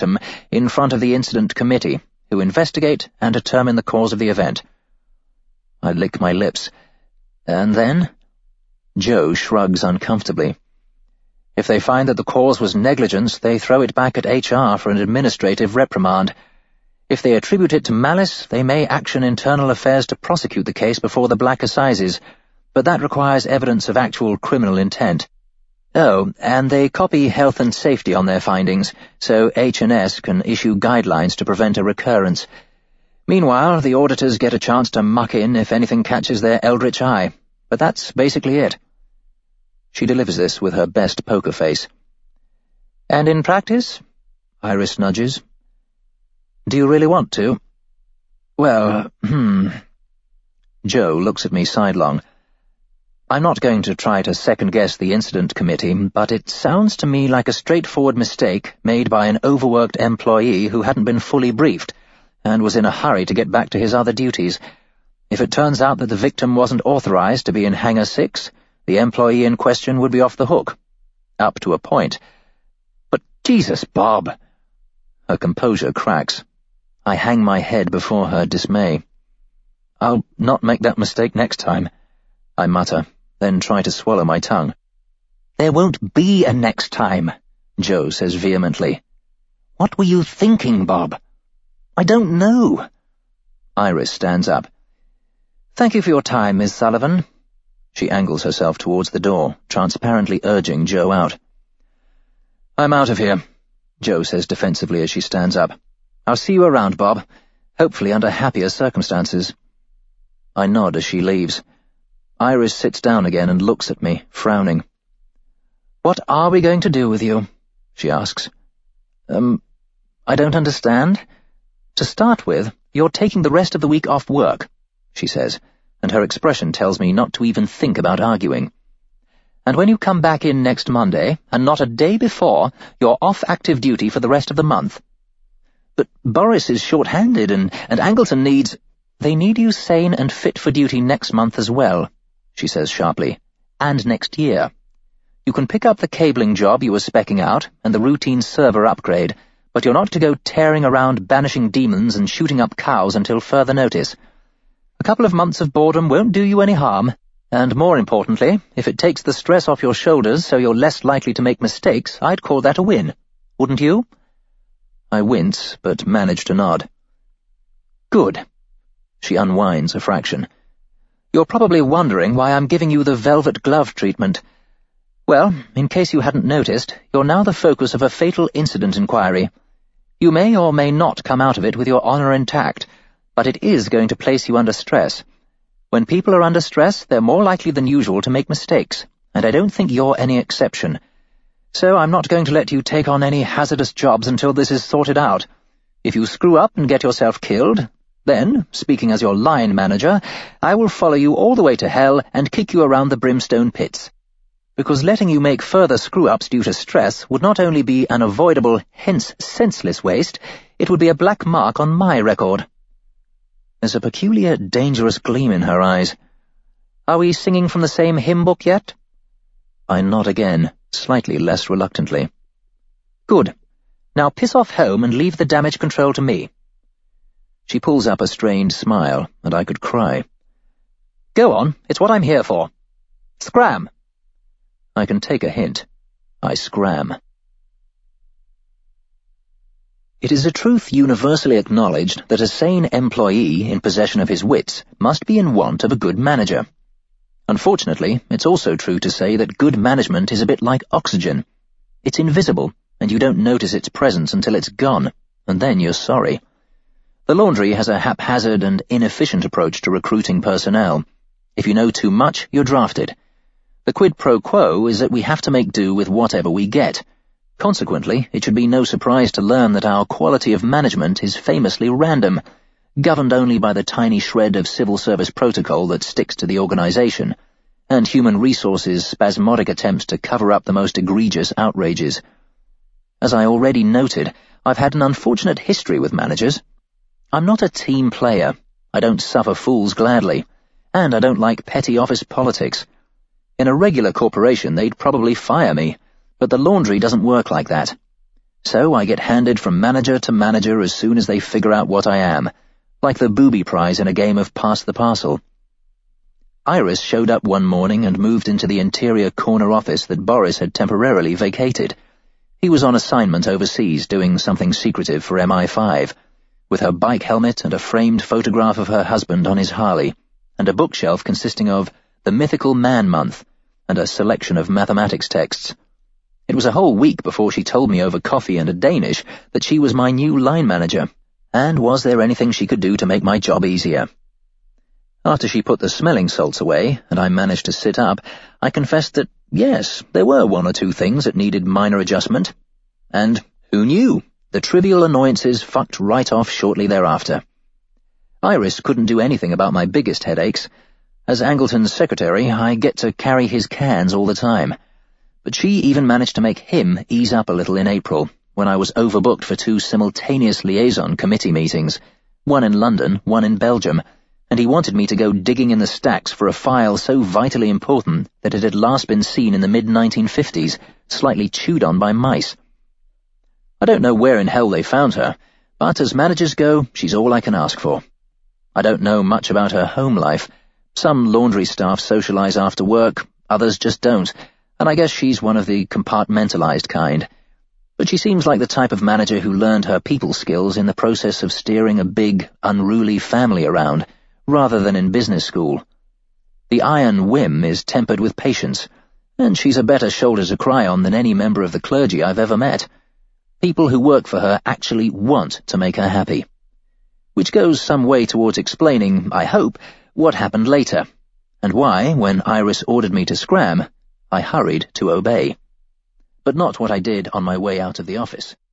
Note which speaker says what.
Speaker 1: victim in front of the incident committee, who investigate and determine the cause of the event. I lick my lips. And then? Joe shrugs uncomfortably. If they find that the cause was negligence, they throw it back at HR for an administrative reprimand. If they attribute it to malice, they may action internal affairs to prosecute the case before the Black Assizes, but that requires evidence of actual criminal intent. Oh, and they copy health and safety on their findings, so H&S can issue guidelines to prevent a recurrence. Meanwhile, the auditors get a chance to muck in if anything catches their eldritch eye, but that's basically it. She delivers this with her best poker face. And in practice? Iris nudges. Do you really want to? Well, Joe looks at me sidelong. I'm not going to try to second-guess the incident committee, but it sounds to me like a straightforward mistake made by an overworked employee who hadn't been fully briefed and was in a hurry to get back to his other duties. If it turns out that the victim wasn't authorized to be in Hangar 6, the employee in question would be off the hook. Up to a point. But Jesus, Bob! Her composure cracks. I hang my head before her dismay. I'll not make that mistake next time, I mutter, then try to swallow my tongue. There won't be a next time, Joe says vehemently. What were you thinking, Bob? I don't know. Iris stands up. Thank you for your time, Miss Sullivan. She angles herself towards the door, transparently urging Joe out. I'm out of here, Joe says defensively as she stands up. I'll see you around, Bob, hopefully under happier circumstances. I nod as she leaves. Iris sits down again and looks at me, frowning. What are we going to do with you? She asks. I don't understand. To start with, you're taking the rest of the week off work, she says, and her expression tells me not to even think about arguing. And when you come back in next Monday, and not a day before, you're off active duty for the rest of the month. But Boris is short-handed, and Angleton needs— They need you sane and fit for duty next month as well, she says sharply, and next year. You can pick up the cabling job you were speccing out, and the routine server upgrade, but you're not to go tearing around banishing demons and shooting up cows until further notice. A couple of months of boredom won't do you any harm, and more importantly, if it takes the stress off your shoulders so you're less likely to make mistakes, I'd call that a win. Wouldn't you? I wince, but manage to nod. Good. She unwinds a fraction. You're probably wondering why I'm giving you the velvet glove treatment. Well, in case you hadn't noticed, you're now the focus of a fatal incident inquiry. You may or may not come out of it with your honor intact, but it is going to place you under stress. When people are under stress, they're more likely than usual to make mistakes, and I don't think you're any exception. So I'm not going to let you take on any hazardous jobs until this is sorted out. If you screw up and get yourself killed, then, speaking as your line manager, I will follow you all the way to hell and kick you around the brimstone pits. Because letting you make further screw-ups due to stress would not only be an avoidable, hence senseless waste, it would be a black mark on my record. There's a peculiar, dangerous gleam in her eyes. Are we singing from the same hymn book yet? I nod again, slightly less reluctantly. Good. Now piss off home and leave the damage control to me. She pulls up a strained smile, and I could cry. Go on, it's what I'm here for. Scram! I can take a hint. I scram. It is a truth universally acknowledged that a sane employee in possession of his wits must be in want of a good manager. Unfortunately, it's also true to say that good management is a bit like oxygen. It's invisible, and you don't notice its presence until it's gone, and then you're sorry. The laundry has a haphazard and inefficient approach to recruiting personnel. If you know too much, you're drafted. The quid pro quo is that we have to make do with whatever we get. Consequently, it should be no surprise to learn that our quality of management is famously random, governed only by the tiny shred of civil service protocol that sticks to the organization, and human resources' spasmodic attempts to cover up the most egregious outrages. As I already noted, I've had an unfortunate history with managers. I'm not a team player, I don't suffer fools gladly, and I don't like petty office politics. In a regular corporation they'd probably fire me, but the laundry doesn't work like that. So I get handed from manager to manager as soon as they figure out what I am, like the booby prize in a game of Pass the Parcel. Iris showed up one morning and moved into the interior corner office that Boris had temporarily vacated. He was on assignment overseas doing something secretive for MI5, with her bike helmet and a framed photograph of her husband on his Harley, and a bookshelf consisting of The Mythical Man Month and a selection of mathematics texts. It was a whole week before she told me over coffee and a Danish that she was my new line manager, and was there anything she could do to make my job easier? After she put the smelling salts away, and I managed to sit up, I confessed that, yes, there were one or two things that needed minor adjustment. And who knew? The trivial annoyances fucked right off shortly thereafter. Iris couldn't do anything about my biggest headaches. As Angleton's secretary, I get to carry his cans all the time. But she even managed to make him ease up a little in April, when I was overbooked for 2 simultaneous liaison committee meetings, one in London, one in Belgium, and he wanted me to go digging in the stacks for a file so vitally important that it had last been seen in the mid-1950s, slightly chewed on by mice. I don't know where in hell they found her, but as managers go, she's all I can ask for. I don't know much about her home life. Some laundry staff socialize after work, others just don't, and I guess she's one of the compartmentalized kind. But she seems like the type of manager who learned her people skills in the process of steering a big, unruly family around, rather than in business school. The iron whim is tempered with patience, and she's a better shoulder to cry on than any member of the clergy I've ever met. People who work for her actually want to make her happy. Which goes some way towards explaining, I hope, what happened later, and why, when Iris ordered me to scram, I hurried to obey. But not what I did on my way out of the office.